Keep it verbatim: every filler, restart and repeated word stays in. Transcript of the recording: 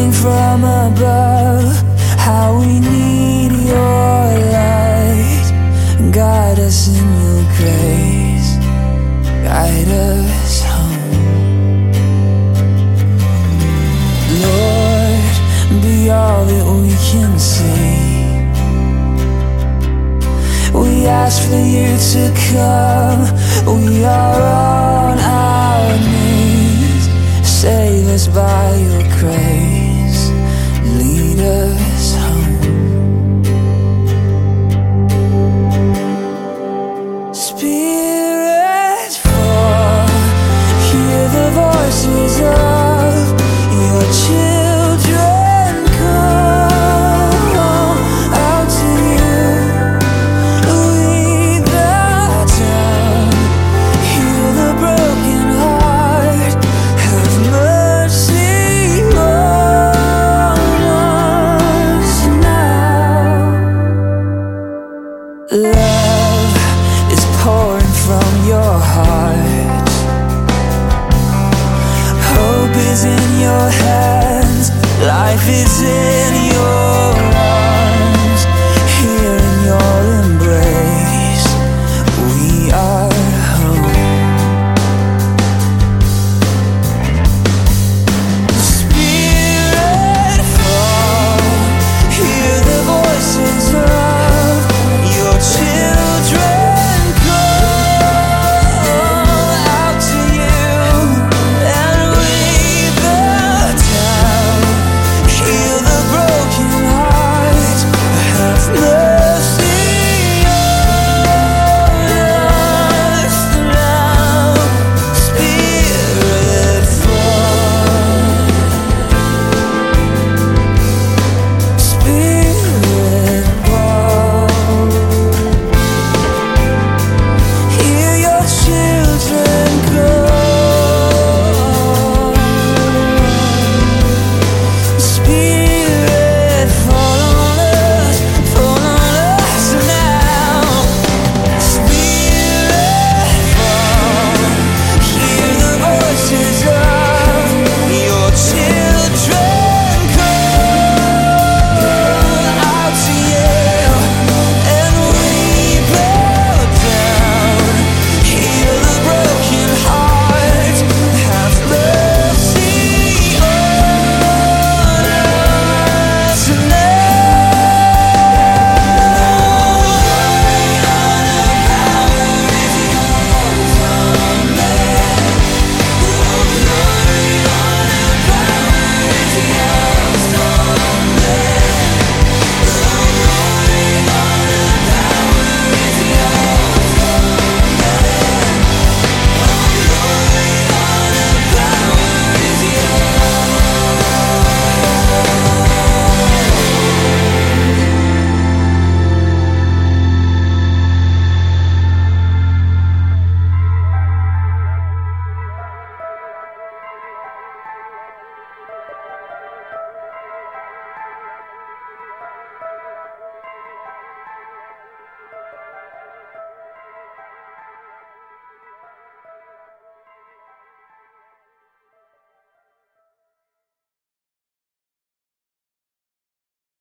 falling from above. How we need your light. Guide us in your grace. Guide us home. Lord, be all that we can see. We ask for you to come. We are on our knees. Save us by your grace. Lead us home. Spirit fall. Hear the voices of your children come out to you. Lead the town. Heal the broken heart. Have mercy on us now. Love is pouring from your heart. Hope is in your hands. Life is in